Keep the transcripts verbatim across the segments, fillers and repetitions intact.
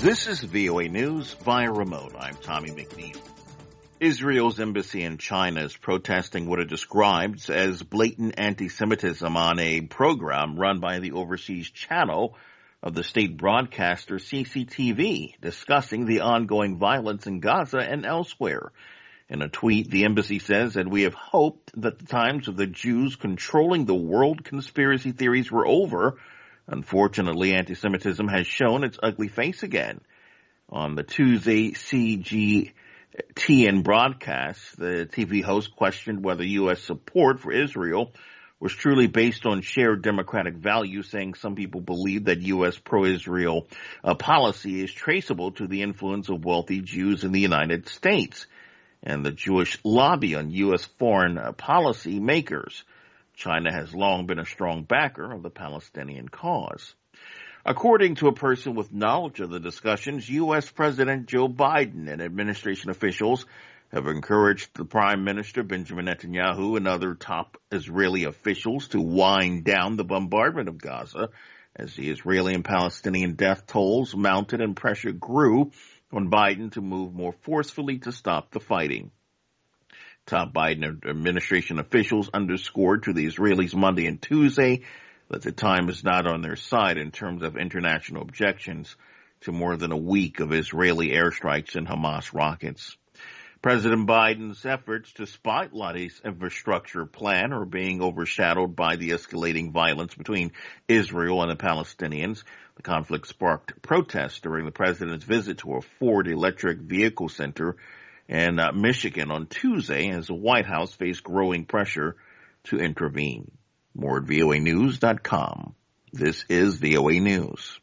This is V O A News via remote. I'm Tommy McNeil. Israel's embassy in China is protesting what it describes as blatant anti-Semitism on a program run by the overseas channel of the state broadcaster C C T V, discussing the ongoing violence in Gaza and elsewhere. In a tweet, the embassy says that we have hoped that the times of the Jews controlling the world conspiracy theories were over. Unfortunately, anti-Semitism has shown its ugly face again. On the Tuesday C G T N broadcast, the T V host questioned whether U S support for Israel was truly based on shared democratic values, saying some people believe that U S pro-Israel uh, policy is traceable to the influence of wealthy Jews in the United States and the Jewish lobby on U S foreign uh, policy makers. China has long been a strong backer of the Palestinian cause. According to a person with knowledge of the discussions, U S President Joe Biden and administration officials have encouraged the Prime Minister Benjamin Netanyahu and other top Israeli officials to wind down the bombardment of Gaza as the Israeli and Palestinian death tolls mounted and pressure grew on Biden to move more forcefully to stop the fighting. Top Biden administration officials underscored to the Israelis Monday and Tuesday that the time is not on their side in terms of international objections to more than a week of Israeli airstrikes and Hamas rockets. President Biden's efforts to spotlight his infrastructure plan are being overshadowed by the escalating violence between Israel and the Palestinians. The conflict sparked protests during the president's visit to a Ford electric vehicle center in uh, Michigan on Tuesday as the White House faced growing pressure to intervene. More at V O A news dot com. This is V O A News.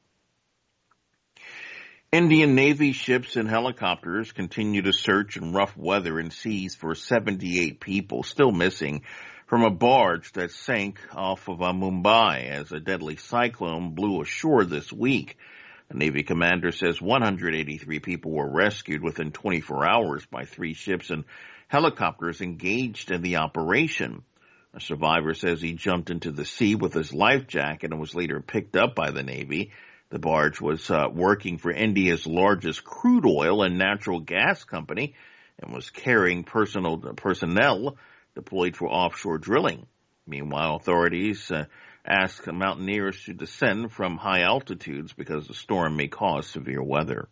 Indian Navy ships and helicopters continue to search in rough weather and seas for seventy-eight people still missing from a barge that sank off of uh, Mumbai as a deadly cyclone blew ashore this week. The Navy commander says one hundred eighty-three people were rescued within twenty-four hours by three ships and helicopters engaged in the operation. A survivor says he jumped into the sea with his life jacket and was later picked up by the Navy. The barge was uh, working for India's largest crude oil and natural gas company and was carrying personal personnel deployed for offshore drilling. Meanwhile, authorities uh, ask mountaineers to descend from high altitudes because the storm may cause severe weather.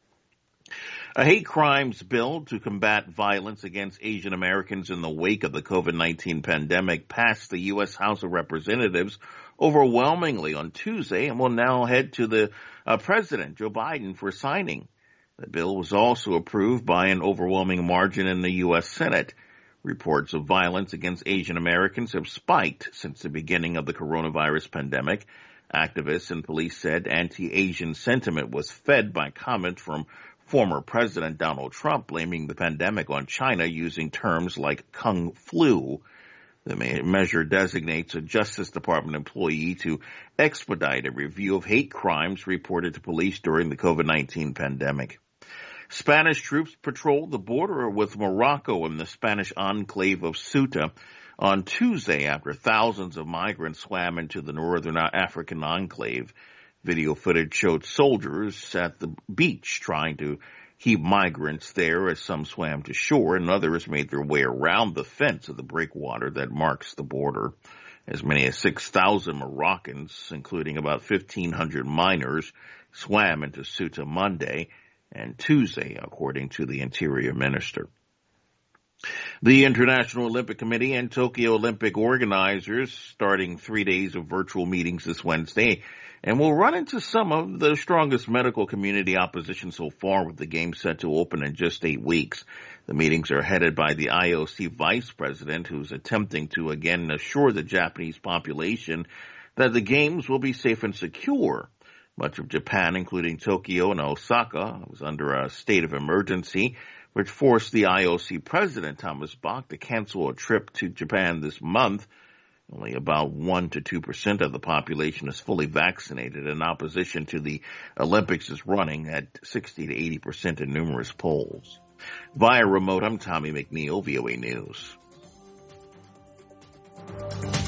A hate crimes bill to combat violence against Asian Americans in the wake of the COVID nineteen pandemic passed the U S House of Representatives overwhelmingly on Tuesday and will now head to the uh, President, Joe Biden, for signing. The bill was also approved by an overwhelming margin in the U S Senate. Reports of violence against Asian Americans have spiked since the beginning of the coronavirus pandemic. Activists and police said anti-Asian sentiment was fed by comments from former President Donald Trump blaming the pandemic on China using terms like Kung Flu. The measure designates a Justice Department employee to expedite a review of hate crimes reported to police during the COVID nineteen pandemic. Spanish troops patrolled the border with Morocco in the Spanish enclave of Ceuta on Tuesday after thousands of migrants swam into the northern African enclave. Video footage showed soldiers at the beach trying to keep migrants there as some swam to shore and others made their way around the fence of the breakwater that marks the border. As many as six thousand Moroccans, including about fifteen hundred minors, swam into Ceuta Monday and Tuesday, according to the Interior Minister. The International Olympic Committee and Tokyo Olympic organizers starting three days of virtual meetings this Wednesday and will run into some of the strongest medical community opposition so far with the games set to open in just eight weeks. The meetings are headed by the I O C vice president who's attempting to again assure the Japanese population that the games will be safe and secure. Much of Japan, including Tokyo and Osaka, was under a state of emergency, which forced the I O C president, Thomas Bach, to cancel a trip to Japan this month. Only about one to two percent of the population is fully vaccinated, and opposition to the Olympics is running at sixty to eighty percent in numerous polls. Via remote, I'm Tommy McNeil, V O A News.